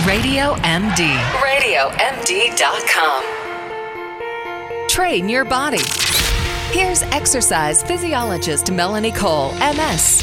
Radio MD. RadioMD.com. Train your body. Here's exercise physiologist Melanie Cole, MS.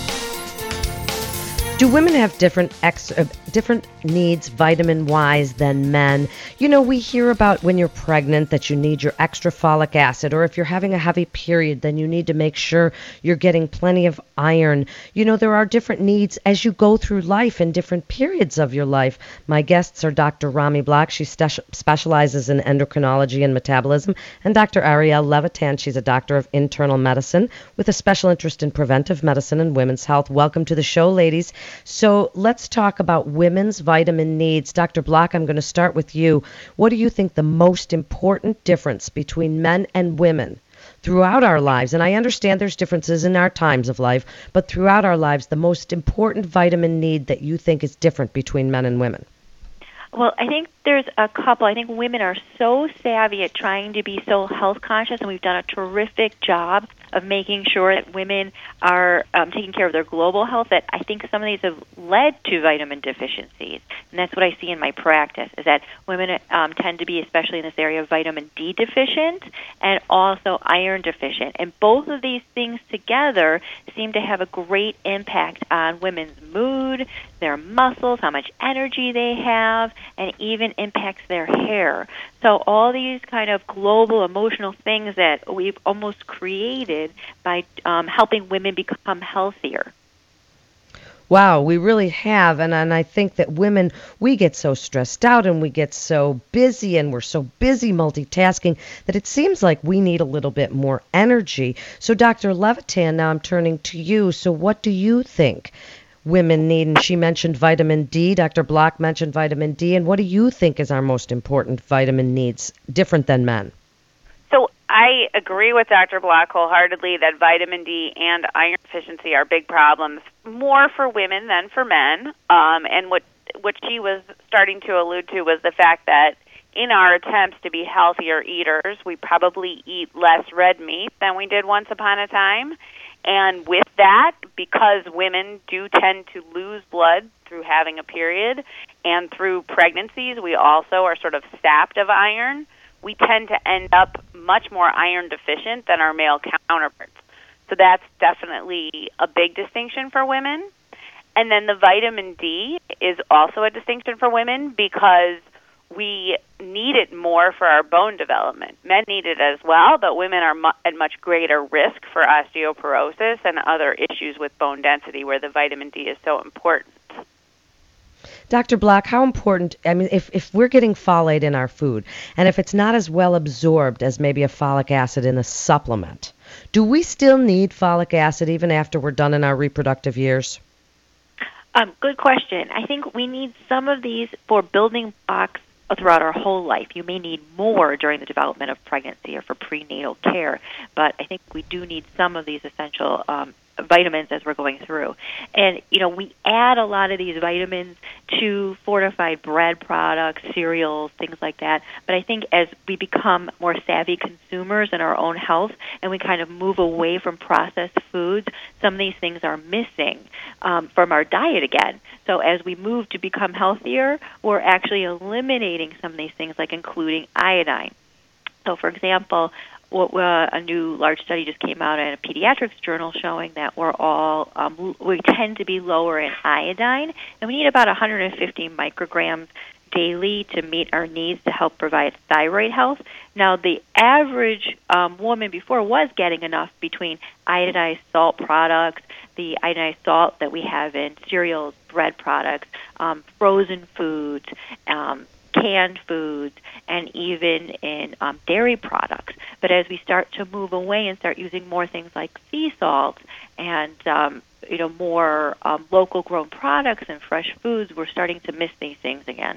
Do women have different needs vitamin-wise than men? You know, we hear about when you're pregnant that you need your extra folic acid, or if you're having a heavy period, then you need to make sure you're getting plenty of iron. You know, there are different needs as you go through life in different periods of your life. My guests are Dr. Rami Block. She specializes in endocrinology and metabolism, and Dr. Arielle Levitan. She's a doctor of internal medicine with a special interest in preventive medicine and women's health. Welcome to the show, ladies. So let's talk about women's vitamin needs. Dr. Block, I'm going to start with you. What do you think the most important difference between men and women throughout our lives? And I understand there's differences in our times of life, but throughout our lives, the most important vitamin need that you think is different between men and women? Well, I think there's a couple. I think women are so savvy at trying to be so health conscious, and we've done a terrific job of making sure that women are taking care of their global health, that I think some of these have led to vitamin deficiencies. And that's what I see in my practice, is that women tend to be, especially in this area, vitamin D deficient and also iron deficient. And both of these things together seem to have a great impact on women's mood, their muscles, how much energy they have, and even impacts their hair. So all these kind of global emotional things that we've almost created by helping women become healthier. Wow, we really have. And I think that women, we get so stressed out and we get so busy and we're so busy multitasking that it seems like we need a little bit more energy. So Dr. Levitan, now I'm turning to you. So what do you think women need? And she mentioned vitamin D. Dr. Block mentioned vitamin D. And what do you think is our most important vitamin needs, different than men? So I agree with Dr. Block wholeheartedly that vitamin D and iron deficiency are big problems, more for women than for men. And what she was starting to allude to was the fact that in our attempts to be healthier eaters, we probably eat less red meat than we did once upon a time. And with that, because women do tend to lose blood through having a period and through pregnancies, we also are sort of sapped of iron. We tend to end up much more iron deficient than our male counterparts. So that's definitely a big distinction for women. And then the vitamin D is also a distinction for women because we need it more for our bone development. Men need it as well, but women are at much greater risk for osteoporosis and other issues with bone density where the vitamin D is so important. Dr. Block, how important, I mean, if we're getting folate in our food, and if it's not as well absorbed as maybe a folic acid in a supplement, do we still need folic acid even after we're done in our reproductive years? Good question. I think we need some of these for building blocks throughout our whole life. You may need more during the development of pregnancy or for prenatal care, but I think we do need some of these essential vitamins as we're going through. And, you know, we add a lot of these vitamins to fortified bread products, cereals, things like that. But I think as we become more savvy consumers in our own health and we kind of move away from processed foods, some of these things are missing from our diet again. So as we move to become healthier, we're actually eliminating some of these things, like including iodine. So, for example, a new large study just came out in a pediatrics journal showing that we tend to be lower in iodine, and we need about 150 micrograms daily to meet our needs to help provide thyroid health. Now, the average woman before was getting enough between iodized salt products, the iodized salt that we have in cereals, bread products, frozen foods, canned foods, and even in dairy products. But as we start to move away and start using more things like sea salt and more local grown products and fresh foods, we're starting to miss these things again.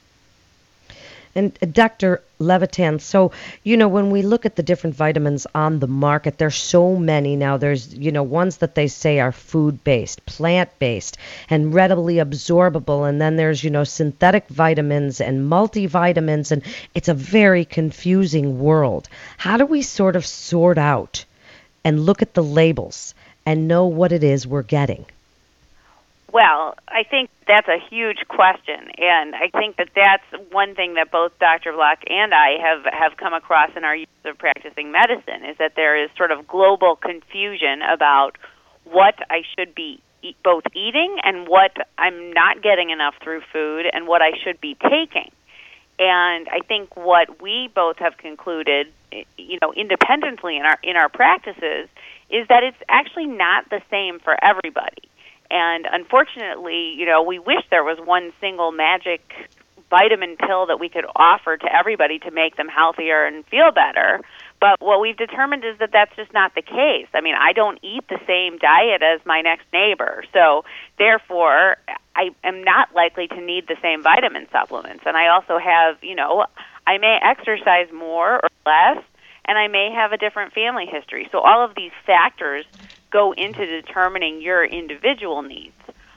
And Dr. Levitan, so, when we look at the different vitamins on the market, there's so many now. There's, ones that they say are food-based, plant-based, and readily absorbable. And then there's, synthetic vitamins and multivitamins, and it's a very confusing world. How do we sort of sort out and look at the labels and know what it is we're getting? Well, I think that's a huge question, and I think that that's one thing that both Dr. Block and I have come across in our use of practicing medicine, is that there is sort of global confusion about what I should be both eating and what I'm not getting enough through food and what I should be taking. And I think what we both have concluded, independently in our practices, is that it's actually not the same for everybody. And unfortunately, we wish there was one single magic vitamin pill that we could offer to everybody to make them healthier and feel better. But what we've determined is that that's just not the case. I mean, I don't eat the same diet as my next neighbor. So therefore, I am not likely to need the same vitamin supplements. And I also have, I may exercise more or less, and I may have a different family history. So all of these factors go into determining your individual needs.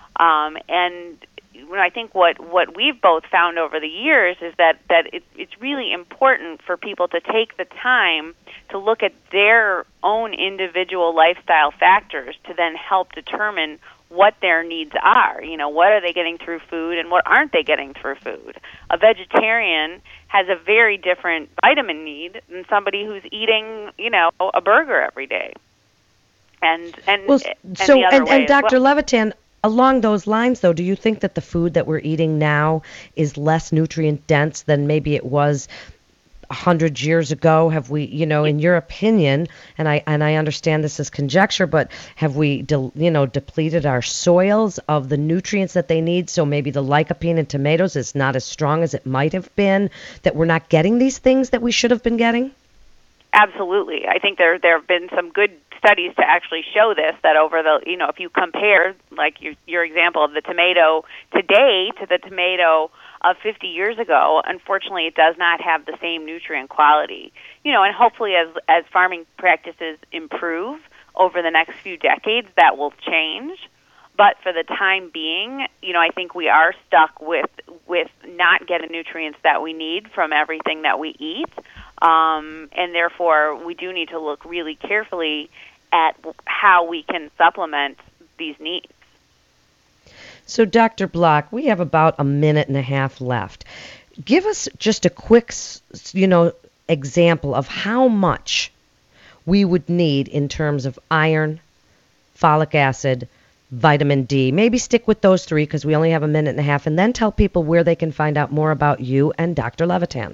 And I think what we've both found over the years is that it's really important for people to take the time to look at their own individual lifestyle factors to then help determine what their needs are. What are they getting through food and what aren't they getting through food? A vegetarian has a very different vitamin need than somebody who's eating, a burger every day. And Dr. Levitan, along those lines, though, do you think that the food that we're eating now is less nutrient dense than maybe it was 100 years ago? Have we, in your opinion, and I understand this is conjecture, but have we, depleted our soils of the nutrients that they need? So maybe the lycopene in tomatoes is not as strong as it might have been, that we're not getting these things that we should have been getting? Absolutely. I think there have been some good studies to actually show this, that over the, if you compare, like your example of the tomato today to the tomato of 50 years ago, unfortunately it does not have the same nutrient quality. And hopefully as farming practices improve over the next few decades, that will change. But for the time being, I think we are stuck with not getting nutrients that we need from everything that we eat. And therefore, we do need to look really carefully at how we can supplement these needs. So, Dr. Block, we have about a minute and a half left. Give us just a quick, example of how much we would need in terms of iron, folic acid, vitamin D. Maybe stick with those three because we only have a minute and a half, and then tell people where they can find out more about you and Dr. Levitan.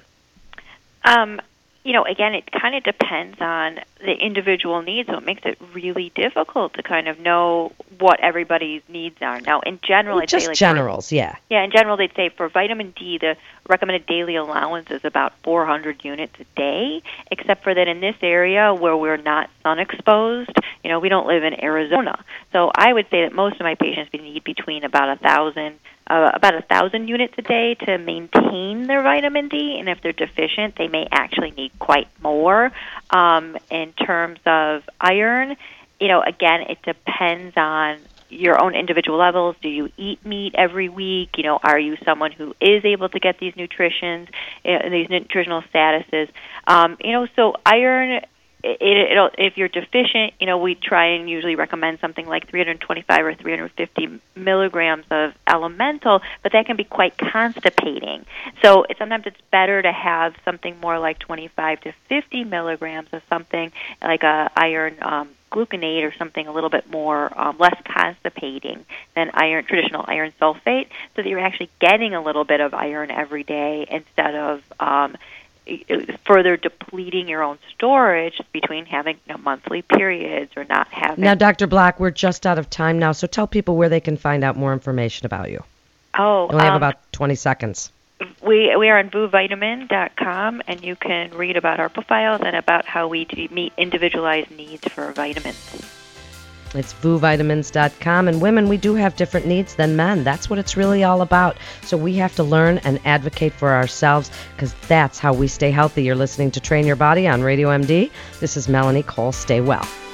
Again, it kind of depends on the individual needs, so it makes it really difficult to kind of know what everybody's needs are. Now, in general, I'd say generals, yeah. Yeah, in general, they'd say for vitamin D, the recommended daily allowance is about 400 units a day, except for that in this area where we're not sun exposed, we don't live in Arizona. So I would say that most of my patients need between about 1,000 units a day to maintain their vitamin D, and if they're deficient, they may actually need quite more. In terms of iron, again, it depends on your own individual levels. Do you eat meat every week? Are you someone who is able to get these these nutritional statuses? So iron, if you're deficient, we try and usually recommend something like 325 or 350 milligrams of elemental, but that can be quite constipating. So sometimes it's better to have something more like 25 to 50 milligrams of something like a iron gluconate or something a little bit more less constipating than traditional iron sulfate, so that you're actually getting a little bit of iron every day instead of further depleting your own storage between having monthly periods or not having. Now, Dr. Block, we're just out of time now, so tell people where they can find out more information about you. Oh, we only have about 20 seconds. We are on VuVitamin.com, and you can read about our profiles and about how we meet individualized needs for vitamins. It's VuVitamins.com. And women, we do have different needs than men. That's what it's really all about. So we have to learn and advocate for ourselves, because that's how we stay healthy. You're listening to Train Your Body on Radio MD. This is Melanie Cole. Stay well.